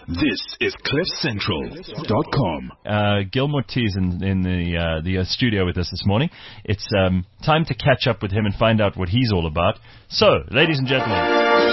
This is CliffCentral.com. Gilmore T is in the studio with us this morning. It's time to catch up with him and find out what he's all about. So, ladies and gentlemen,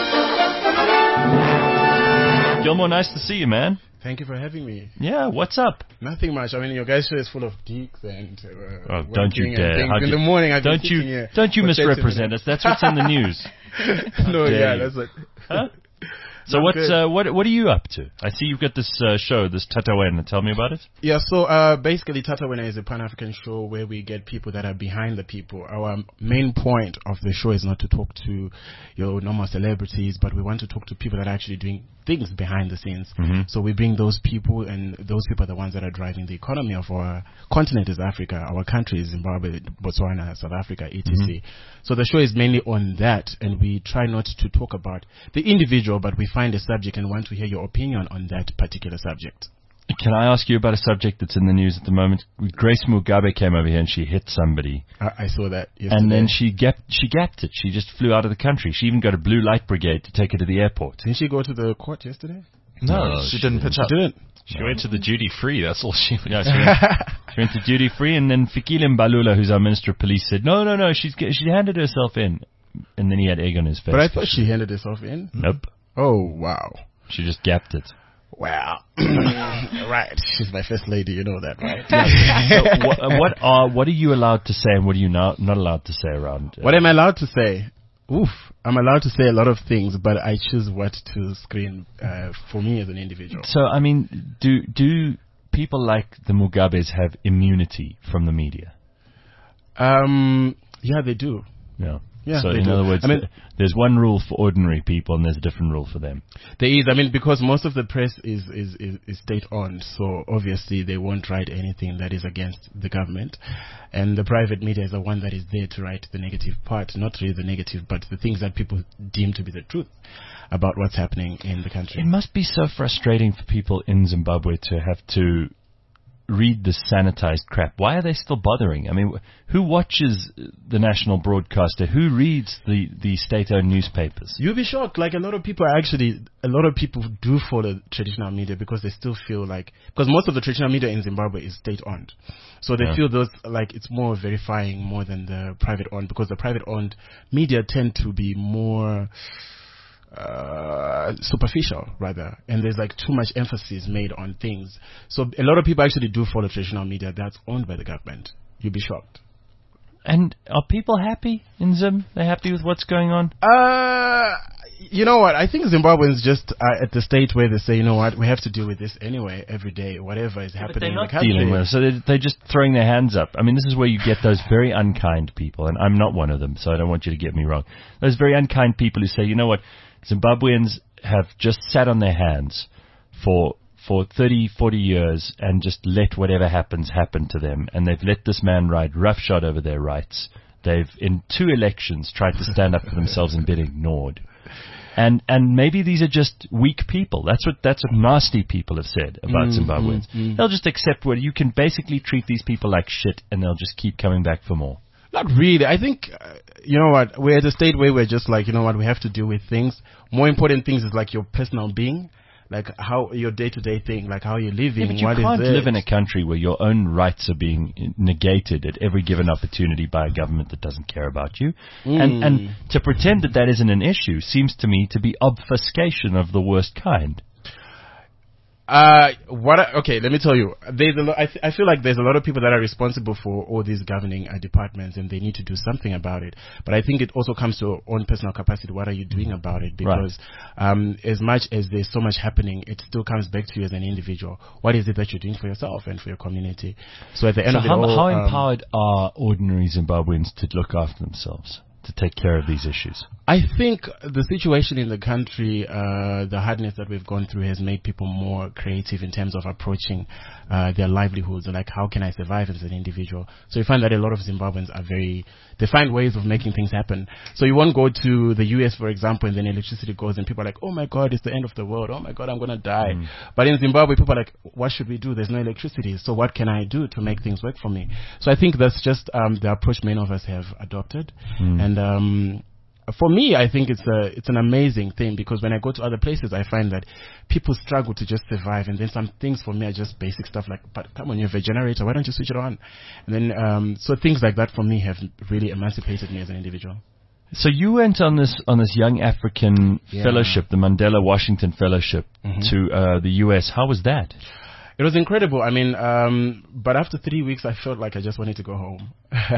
Gilmore, nice to see you, man. Thank you for having me. Yeah, what's up? Nothing much. I mean, your guys' show is full of geeks and don't you dare! In the morning, don't you misrepresent us? That's what's in the news. No, yeah, that's it. Huh? So what are you up to? I see you've got this show, this Tatawena. Tell me about it. Yeah, so basically Tatawena is a Pan-African show where we get people that are behind the people. Our main point of the show is not to talk to your normal celebrities, but we want to talk to people that are actually doing things behind the scenes. Mm-hmm. So we bring those people, and those people are the ones that are driving the economy of our continent is Africa. Our country is Zimbabwe, Botswana, South Africa, etc. Mm-hmm. So the show is mainly on that, and we try not to talk about the individual, but we find a subject and want to hear your opinion on that particular subject. Can I ask you about a subject that's in the news at the moment? Grace Mugabe came over here and she hit somebody. I saw that yesterday. And then she gapped it. She just flew out of the country. She even got a blue light brigade to take her to the airport. Didn't she go to the court yesterday? No, she didn't pitch up. She didn't. She went to the duty free. That's all she went. Yeah, she went to duty free, and then Fikile Mbalula, who's our Minister of Police, said, no, she handed herself in. And then he had egg on his face. But I thought she handed herself in. Nope. Oh, wow. She just gapped it. Wow. Right. She's my first lady, you know that, right? So what are you allowed to say and what are you not allowed to say around? What am I allowed to say? I'm allowed to say a lot of things, but I choose what to screen for me as an individual. So, I mean, do people like the Mugabes have immunity from the media? Yeah, they do. Yeah. Yeah, so in other words, there's one rule for ordinary people and there's a different rule for them. There is. I mean, because most of the press is state-owned, so obviously they won't write anything that is against the government. And the private media is the one that is there to write the negative part, not really the negative, but the things that people deem to be the truth about what's happening in the country. It must be so frustrating for people in Zimbabwe to have to read this sanitized crap. Why are they still bothering? I mean, who watches the national broadcaster? Who reads the state-owned newspapers? You'll be shocked. Like, a lot of people do follow traditional media because they still feel like, because most of the traditional media in Zimbabwe is state-owned. So they feel those, like, it's more verifying more than the private-owned, because the private-owned media tend to be more superficial, rather, and there's like too much emphasis made on things. So a lot of people actually do follow traditional media that's owned by the government. You'll be shocked. And are people happy in Zim? They're happy with what's going on? You know what? I think Zimbabweans just are at the state where they say, you know what, we have to deal with this anyway, every day, whatever is happening in the country. Dealing with it, so they're just throwing their hands up. I mean, this is where you get those very unkind people, and I'm not one of them, so I don't want you to get me wrong. Those very unkind people who say, you know what, Zimbabweans have just sat on their hands for 30, 40 years and just let whatever happens happen to them. And they've let this man ride roughshod over their rights. They've, in 2 elections, tried to stand up for themselves and been ignored. And maybe these are just weak people. That's what nasty people have said about Zimbabweans. They'll just accept what you can basically treat these people like shit, and they'll just keep coming back for more. Not really. I think, you know what, we're at a state where we're just like, you know what, we have to deal with things. More important things is like your personal being, like how your day-to-day thing, like how you're living. Yeah, but you can't live in a country where your own rights are being negated at every given opportunity by a government that doesn't care about you. And to pretend that isn't an issue seems to me to be obfuscation of the worst kind. Okay, let me tell you. There's I feel like there's a lot of people that are responsible for all these governing departments, and they need to do something about it. But I think it also comes to your own personal capacity. What are you doing about it? Because as much as there's so much happening, it still comes back to you as an individual. What is it that you're doing for yourself and for your community? So at the end of it all, how empowered are ordinary Zimbabweans to look after themselves, to take care of these issues? I think the situation in the country, the hardness that we've gone through has made people more creative in terms of approaching their livelihoods, and like, how can I survive as an individual? So you find that a lot of Zimbabweans they find ways of making things happen. So you won't go to the US, for example, and then electricity goes and people are like, oh my God, it's the end of the world. Oh my God, I'm going to die. But in Zimbabwe, people are like, what should we do? There's no electricity. So what can I do to make things work for me? So I think that's just the approach many of us have adopted. And for me, I think it's an amazing thing, because when I go to other places, I find that people struggle to just survive, and then some things for me are just basic stuff like, but come on, you have a generator, why don't you switch it on? And then so things like that for me have really emancipated me as an individual. So you went on this Young African Fellowship, the Mandela Washington Fellowship, to the US. How was that? It was incredible. I mean, but after 3 weeks, I felt like I just wanted to go home.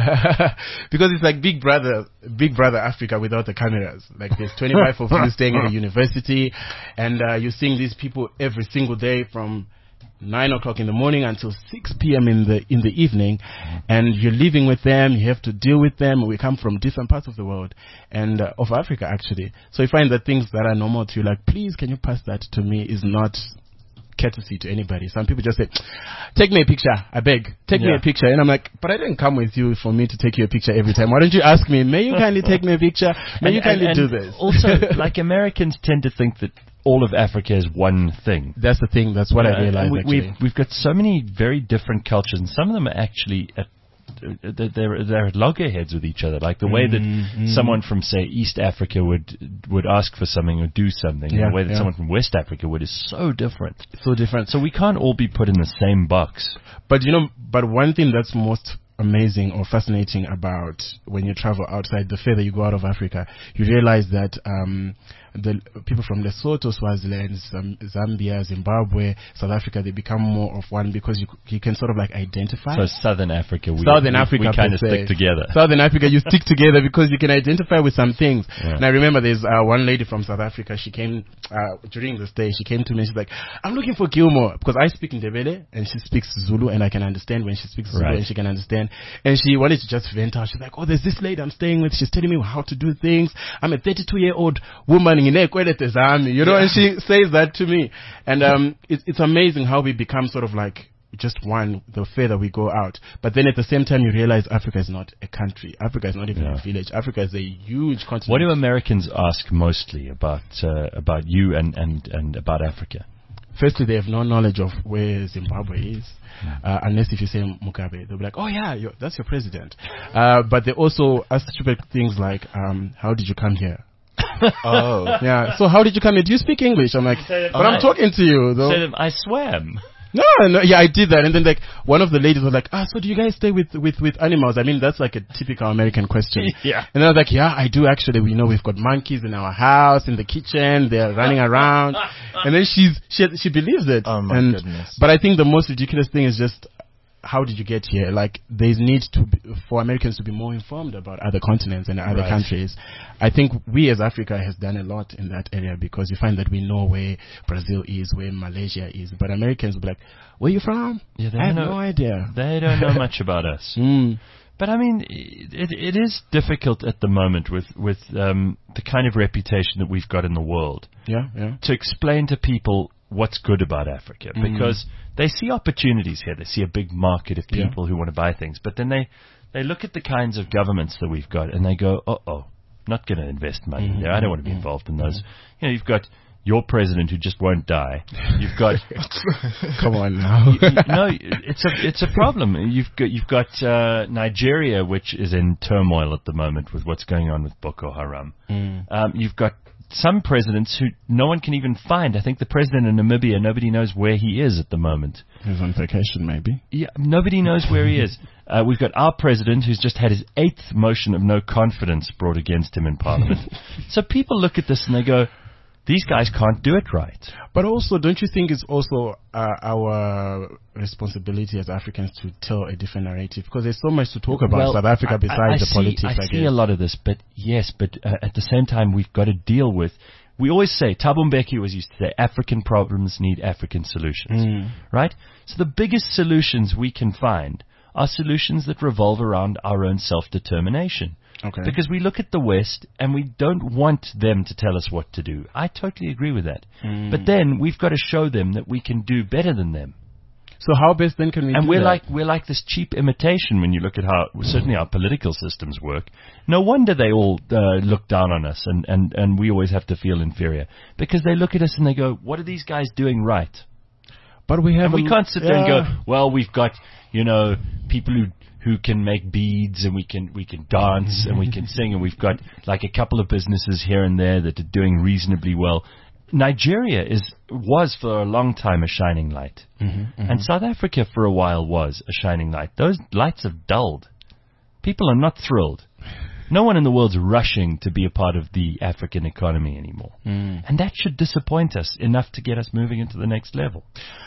Because it's like Big Brother Africa without the cameras. Like there's 25 of you staying at a university, and you're seeing these people every single day from 9 o'clock in the morning until 6 p.m. in the evening, and you're living with them, you have to deal with them. We come from different parts of the world, and of Africa actually. So you find that things that are normal to you, like, please can you pass that to me, is not courtesy to anybody. Some people just say, take me a picture, I beg, take me a picture. And I'm like, but I didn't come with you for me to take you a picture every time. Why don't you ask me, may you kindly take me a picture? May you kindly do this? Also, like, Americans tend to think that all of Africa is one thing. That's the thing. That's what I realized. We've got so many very different cultures, and some of them are actually they're at loggerheads with each other. Like the way that someone from, say, East Africa would ask for something or do something, and the way that someone from West Africa would, is so different. So different. So we can't all be put in the same box. But but one thing that's most amazing or fascinating about when you travel outside, the further you go out of Africa, you realize that the people from Lesotho, Swaziland, Zambia, Zimbabwe, South Africa, they become more of one, because you can sort of like identify. So Southern Africa, we kind of stick together. Southern Africa, you stick together because you can identify with some things. Yeah. And I remember there's one lady from South Africa. She came during the stay. She came to me. She's like, "I'm looking for Gilmore," because I speak Ndebele and she speaks Zulu, and I can understand when she speaks Zulu, and she can understand. And she wanted to just vent out. She's like, "Oh, there's this lady I'm staying with. She's telling me how to do things. I'm a 32-year-old woman." And she says that to me. And it's amazing how we become sort of like just one the further we go out. But then at the same time, you realize Africa is not a country. Africa is not even a village. Africa is a huge continent. What do Americans ask mostly about you and about Africa? Firstly, they have no knowledge of where Zimbabwe is, unless if you say Mugabe, they'll be like, "Oh yeah, that's your president." But they also ask stupid things like, "How did you come here?" Oh yeah. So how did you come here? Do you speak English? I'm like, but I'm talking to you though. Say them, I swam. No, yeah, I did that. And then like one of the ladies was like, so do you guys stay with animals? I mean, that's like a typical American question. Yeah. And I was like, yeah, I do actually. We've got monkeys in our house, in the kitchen. They're running around. And then she believes it. Oh my goodness. But I think the most ridiculous thing is just, how did you get here? Like, there's need for Americans to be more informed about other continents and other countries. I think we as Africa has done a lot in that area, because you find that we know where Brazil is, where Malaysia is, but Americans will be like, "Where are you from?" Yeah, I have no idea. They don't know much about us. But I mean, it is difficult at the moment with the kind of reputation that we've got in the world. Yeah. To explain to people what's good about Africa, because they see opportunities here. They see a big market of people who want to buy things, but then they look at the kinds of governments that we've got and they go, not going to invest money there. I don't want to be involved in those. You've got your president who just won't die. You've got come on now. No, it's a problem. You've got Nigeria, which is in turmoil at the moment with what's going on with Boko Haram. You've got some presidents who no one can even find. I think the president of Namibia, nobody knows where he is at the moment. He's on vacation, maybe. Yeah, nobody knows where he is. We've got our president who's just had his 8th motion of no confidence brought against him in Parliament. So people look at this and they go, these guys can't do it right. But also, don't you think it's also our responsibility as Africans to tell a different narrative? Because there's so much to talk about South Africa besides the politics. I see a lot of this, but at the same time, we've got to deal with. We always say, Thabo Mbeki always used to say, African problems need African solutions, right? So the biggest solutions we can find are solutions that revolve around our own self-determination. Okay. Because we look at the West and we don't want them to tell us what to do. I totally agree with that. But then we've got to show them that we can do better than them. So how best then can we do that? We're like this cheap imitation when you look at how certainly our political systems work. No wonder they all look down on us and we always have to feel inferior. Because they look at us and they go, what are these guys doing right? But we can't sit there and go, well, we've got, people who who can make beads, and we can dance and we can sing, and we've got like a couple of businesses here and there that are doing reasonably well. Nigeria was for a long time a shining light, and South Africa for a while was a shining light. Those lights have dulled. People are not thrilled. No one in the world's rushing to be a part of the African economy anymore. And that should disappoint us enough to get us moving into the next level.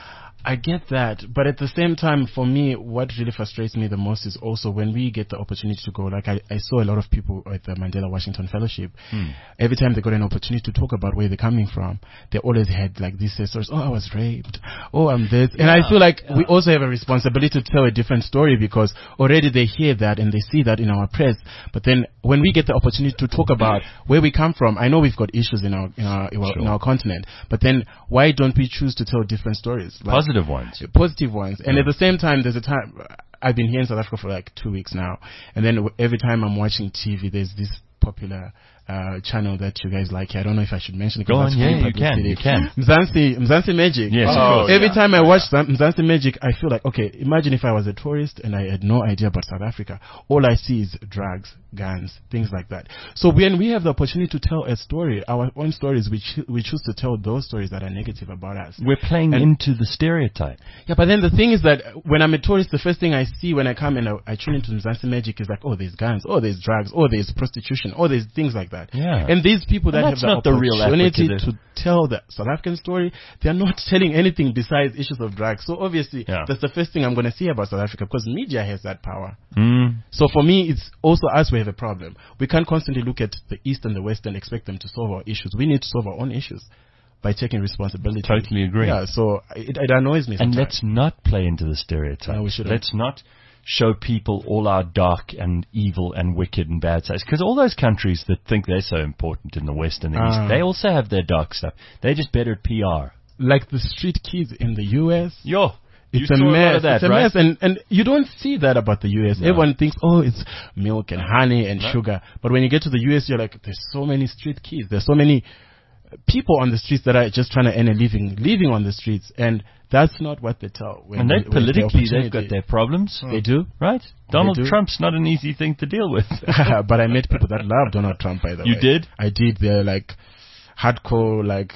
I get that, but at the same time, for me, what really frustrates me the most is also when we get the opportunity to go. Like I saw a lot of people at the Mandela Washington Fellowship. Every time they got an opportunity to talk about where they're coming from, they always had like these stories. Oh, I was raped. Oh, I'm this. And I feel like we also have a responsibility to tell a different story, because already they hear that and they see that in our press. But then when we get the opportunity to talk about where we come from, I know we've got issues in our continent, but then why don't we choose to tell different stories? Like, positive ones. And at the same time, there's a time, I've been here in South Africa for like 2 weeks now, and then every time I'm watching TV, there's this popular channel that you guys like. I don't know if I should mention it. Go on, yeah, you can. Mzansi Magic. Yes, every time I watch Mzansi Magic, I feel like, okay, imagine if I was a tourist and I had no idea about South Africa. All I see is drugs, guns, things like that. So when we have the opportunity to tell a story, our own stories, we choose to tell those stories that are negative about us. We're playing into the stereotype. Yeah, but then the thing is that when I'm a tourist, the first thing I see when I come and I tune into Mzansi Magic is like, oh, there's guns, oh, there's drugs, oh, there's prostitution, oh, there's things like that. Yeah. And these people that have the opportunity to tell the South African story, they're not telling anything besides issues of drugs. So obviously, that's the first thing I'm going to see about South Africa, because media has that power. So for me, it's also us who have a problem. We can't constantly look at the East and the West and expect them to solve our issues. We need to solve our own issues by taking responsibility. Totally agree. Yeah, so it annoys me sometimes. And let's not play into the stereotype. No, we shouldn't. Let's not show people all our dark and evil and wicked and bad sides. Because all those countries that think they're so important in the West and the East, they also have their dark stuff. They're just better at PR. Like the street kids in the U.S. It's a mess. That, it's a right? mess, and you don't see that about the U.S. No. Everyone thinks, oh, it's milk and honey and sugar. But when you get to the U.S., you're like, there's so many street kids. There's so many people on the streets that are just trying to earn a living on the streets, and that's not what they tell. And they politically, they've got their problems. They do, right? Donald Trump's not an easy thing to deal with. But I met people that love Donald Trump, by the way. You did? I did. They're like hardcore, like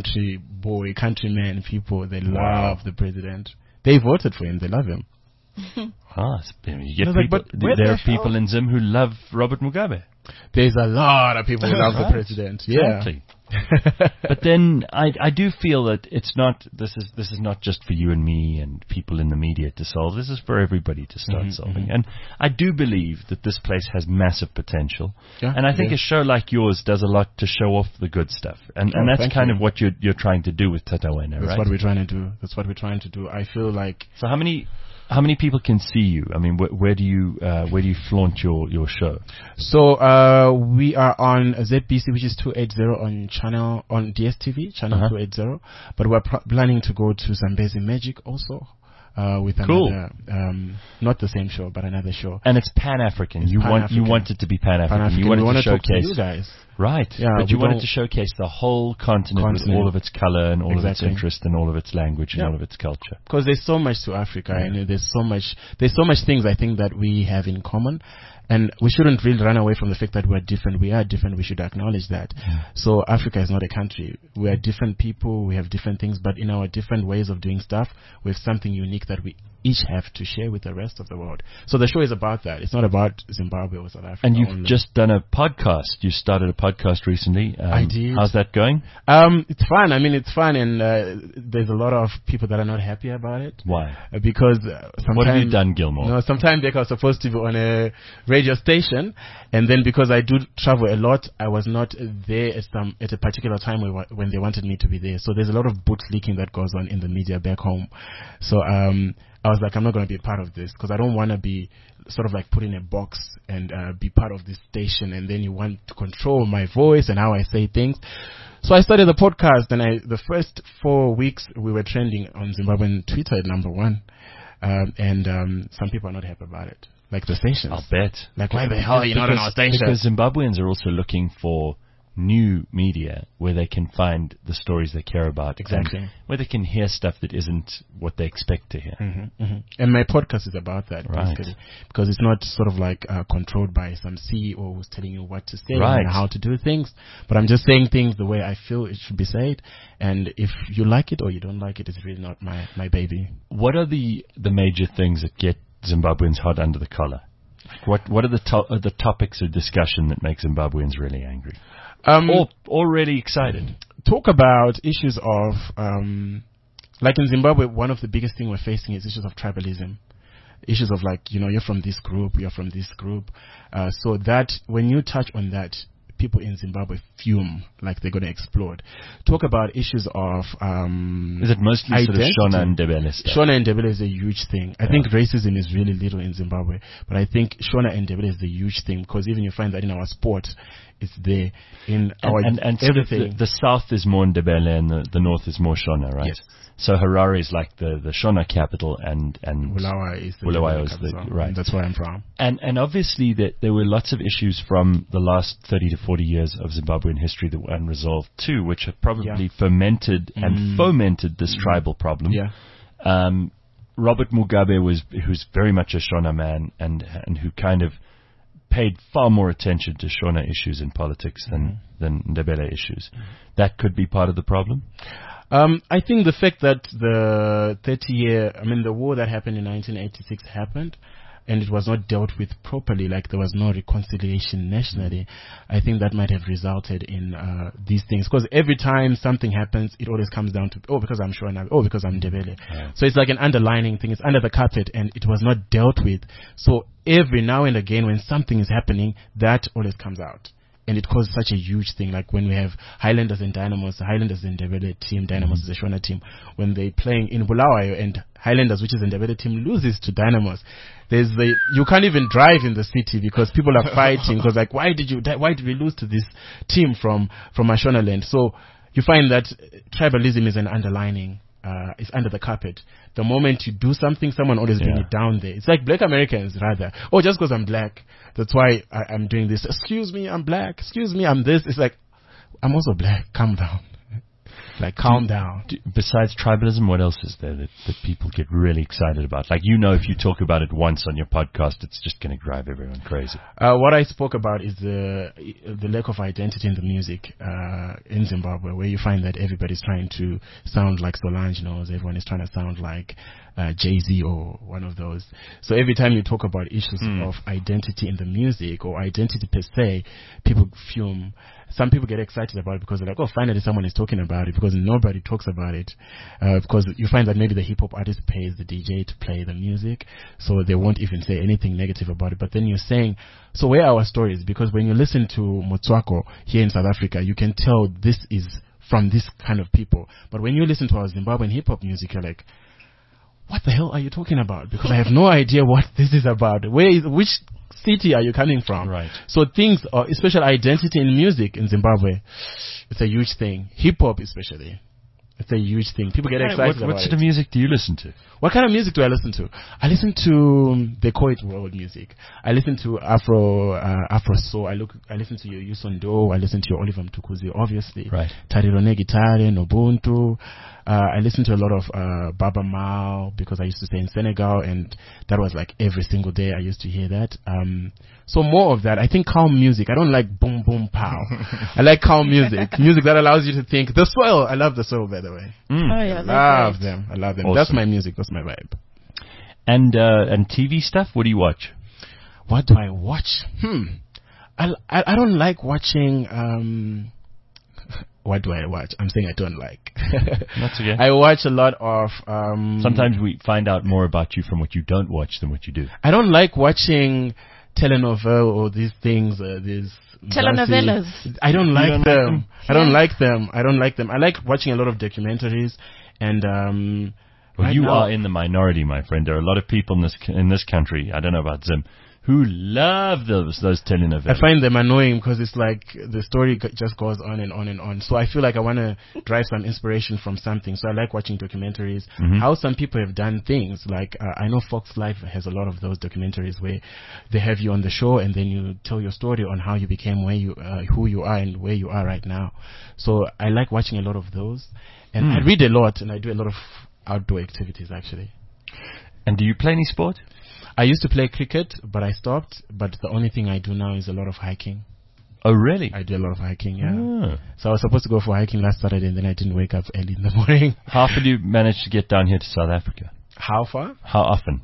countrymen people. They love the president. They voted for him. They love him. You get people. There are people in Zim who love Robert Mugabe. There's a lot of people who love the president. Exactly. But then I do feel that it's not. This is not just for you and me and people in the media to solve. This is for everybody to start solving. And I do believe that this place has massive potential. Yeah, and I think a show like yours does a lot to show off the good stuff. And that's kind of what you're trying to do with Tatawena, right? That's what we're trying to do. I feel like. So how many people can see you? I mean, where do you flaunt your show? So we are on ZBC, which is 280 on DSTV channel 280. But we're planning to go to Zambezi Magic also. With another, not the same show, but another show. And it's Pan-African. You want it to be Pan-African. You want to showcase you guys. Right. Yeah, but you wanted to showcase the whole continent with all of its color and all of its interest and all of its language and all of its culture. Because there's so much to Africa, and there's so much things I think that we have in common. And we shouldn't really run away from the fact that we're different. We are different. We should acknowledge that. Yeah. So Africa is not a country. We are different people. We have different things. But in our different ways of doing stuff, we have something unique that we each have to share with the rest of the world. So the show is about that. It's not about Zimbabwe or South Africa. And you've just done a podcast. You started a podcast recently. I did. How's that going? It's fun. I mean, it's fun. And there's a lot of people that are not happy about it. Why? Because sometimes... What have you done, Gilmore? No, sometimes they are supposed to be on a radio station, and then because I do travel a lot, I was not there at a particular time when they wanted me to be there. So there's a lot of bootlicking that goes on in the media back home. So I was like, I'm not going to be a part of this because I don't want to be sort of like put in a box and be part of this station, and then you want to control my voice and how I say things. So I started the podcast, and the first 4 weeks we were trending on Zimbabwean Twitter at #1, and some people are not happy about it. Like the stations. I'll bet. Like, why the hell are you not on our station? Because Zimbabweans are also looking for new media where they can find the stories they care about. Exactly. And where they can hear stuff that isn't what they expect to hear. And my podcast is about that, Right. basically, because it's not sort of like controlled by some CEO who's telling you what to say Right. and how to do things, but I'm just saying things the way I feel it should be said, and if you like it or you don't like it, it's really not my baby. What are the major things that get Zimbabweans hot under the collar? What are the topics of discussion that make Zimbabweans really angry? Or really excited? Talk about issues of, like in Zimbabwe, one of the biggest things we're facing is issues of tribalism. Issues of like, you're from this group, you're from this group. So that, when you touch on that, people in Zimbabwe fume like they're going to explode. Talk about issues of Is it mostly identity. sort of Shona and Ndebele stuff? Shona and Ndebele is a huge thing. I think racism is really little in Zimbabwe, but I think Shona and Ndebele is the huge thing, because even you find that in our sport, it's there in our and sort of everything. the south is more Ndebele and the north is more Shona, right? Yes. So Harare is like the Shona capital, and Bulawayo is the Bulawayo is capital. right. That's where I'm from. And obviously there were lots of issues from the last 30 to 40 years of Zimbabwean history that were unresolved too, which have probably fermented and fomented this tribal problem. Yeah. Robert Mugabe who's very much a Shona man and who kind of paid far more attention to Shona issues in politics than Ndebele issues. That could be part of the problem. I think the fact that the the war that happened in 1986 happened, and it was not dealt with properly, like there was no reconciliation nationally, I think that might have resulted in these things. Because every time something happens, it always comes down to, because I'm Shona, because I'm Ndebele. Yeah. So it's like an underlining thing. It's under the carpet, and it was not dealt with. So every now and again, when something is happening, that always comes out. And it causes such a huge thing, like when we have Highlanders and Dynamos, the Highlanders and Ndebele team, Dynamos is a Shona team. When they playing in Bulawayo and Highlanders, which is the Ndebele team, loses to Dynamos, you can't even drive in the city because people are fighting. Because like, why did we lose to this team from Ashona land? So you find that tribalism is an underlining. It's under the carpet. The moment you do something, someone always bring it down there. It's like black Americans, rather. Oh, just because I'm black, that's why I'm doing this. Excuse me, I'm black. Excuse me, I'm this. It's like, I'm also black. Calm down. Like, calm down. Besides tribalism, what else is there that people get really excited about? Like, if you talk about it once on your podcast, it's just going to drive everyone crazy. What I spoke about is the lack of identity in the music in Zimbabwe, where you find that everybody's trying to sound like Solange knows. Everyone is trying to sound like Jay-Z or one of those. So every time you talk about issues of identity in the music or identity per se, people fume. Some people get excited about it because they're like, finally someone is talking about it, because nobody talks about it. Because you find that maybe the hip-hop artist pays the DJ to play the music, so they won't even say anything negative about it. But then you're saying, so where are our stories? Because when you listen to Motswako here in South Africa, you can tell this is from this kind of people. But when you listen to our Zimbabwean hip-hop music, you're like, what the hell are you talking about? Because I have no idea what this is about. Which city are you coming from? Right. So things, especially identity in music in Zimbabwe, it's a huge thing. Hip-hop especially. It's a huge thing. People get excited about it. What sort of music do you listen to? What kind of music do I listen to? I listen to, they call it world music. I listen to Afro soul. I listen to your Yusondo. I listen to your Oliver Mtukudzi, obviously. Right. Tarirone Gitare, Nobuntu. I listen to a lot of Baba Mal, because I used to stay in Senegal, and that was like every single day I used to hear that. So more of that. I think calm music. I don't like boom boom pow. I like calm music. Music that allows you to think. The Soil. I love The Soil, by the way. Oh yeah, I love them. Awesome. That's my music. That's my vibe. And TV stuff? What do you watch? What do I watch? I don't like watching. What do I watch? I'm saying I don't like. That's okay. I watch a lot of. Sometimes we find out more about you from what you don't watch than what you do. I don't like watching telenovela or these things. These telenovelas. I don't like them. I don't Yeah. like them. I don't like them. I like watching a lot of documentaries and. Well, right you now, are in the minority, my friend. There are a lot of people in this country, I don't know about Zim, who love those telenovelas. I find them annoying because it's like the story just goes on and on and on. So I feel like I want to drive some inspiration from something. So I like watching documentaries, how some people have done things. Like I know Fox Life has a lot of those documentaries where they have you on the show and then you tell your story on how you became where you, who you are and where you are right now. So I like watching a lot of those. And I read a lot and I do a lot of outdoor activities actually. And do you play any sport? I used to play cricket, but I stopped. But the only thing I do now is a lot of hiking. Oh, really? I do a lot of hiking, yeah. Oh. So I was supposed to go for hiking last Saturday, and then I didn't wake up early in the morning. How often do you manage to get down here to South Africa? How far? How often?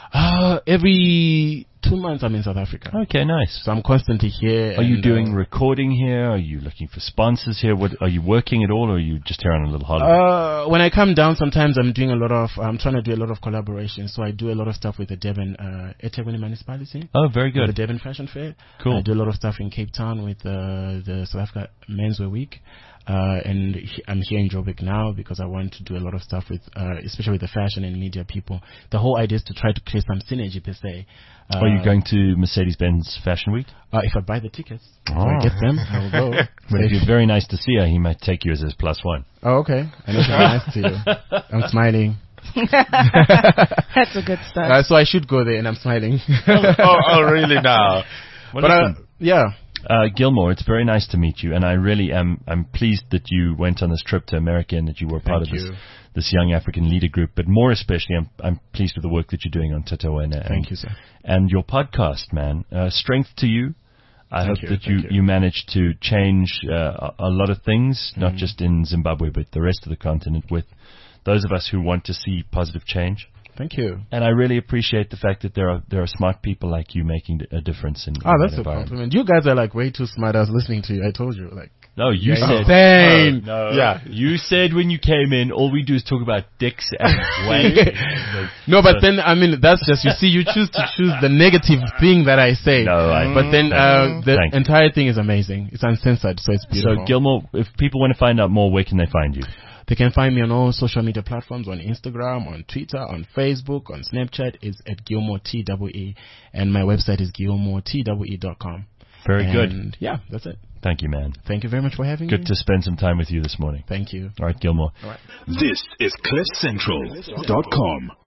Every 2 months I'm in South Africa. Okay, nice. So I'm constantly here. Are you doing recording here? Are you looking for sponsors here? Are you working at all, or are you just here on a little holiday? When I come down, sometimes I'm trying to do a lot of collaborations. So I do a lot of stuff with the Durban, eThekwini municipality. Oh, very good. The Durban Fashion Fair. Cool. I do a lot of stuff in Cape Town with the South Africa Menswear Week. And I'm here in Joburg now because I want to do a lot of stuff with, especially with the fashion and media people. The whole idea is to try to create some synergy per se. Are you going to Mercedes-Benz Fashion Week? If I buy the tickets, if I get them, I will go. But if you're very nice to see her, he might take you as his plus one. Oh, okay. I know she's nice to you. I'm smiling. That's a good start. So I should go there, and I'm smiling. Really now? Well, yeah. Gilmore, it's very nice to meet you, and I really am. I'm pleased that you went on this trip to America and that you were part of this young African leader group. But more especially, I'm pleased with the work that you're doing on Tatawena. Thank you, sir. And your podcast, man. Strength to you. I hope that you managed to change a lot of things, not just in Zimbabwe, but the rest of the continent, with those of us who want to see positive change. Thank you. And I really appreciate the fact that there are smart people like you making a difference in that's a compliment. You guys are like way too smart. I was listening to you. I told you, like. No, you said. No. Yeah, you said when you came in, all we do is talk about dicks and waves. No, but then I mean that's just you choose to choose the negative thing that I say. But then the entire thing is amazing. It's uncensored, so it's beautiful. So Gilmore, if people want to find out more, where can they find you? They can find me on all social media platforms, on Instagram, on Twitter, on Facebook, on Snapchat. It's at Gilmore TWE, and my website is gilmoretwe.com. Very good. Yeah, that's it. Thank you, man. Thank you very much for having me. Good to spend some time with you this morning. Thank you. All right, Gilmore. This is CliffCentral.com.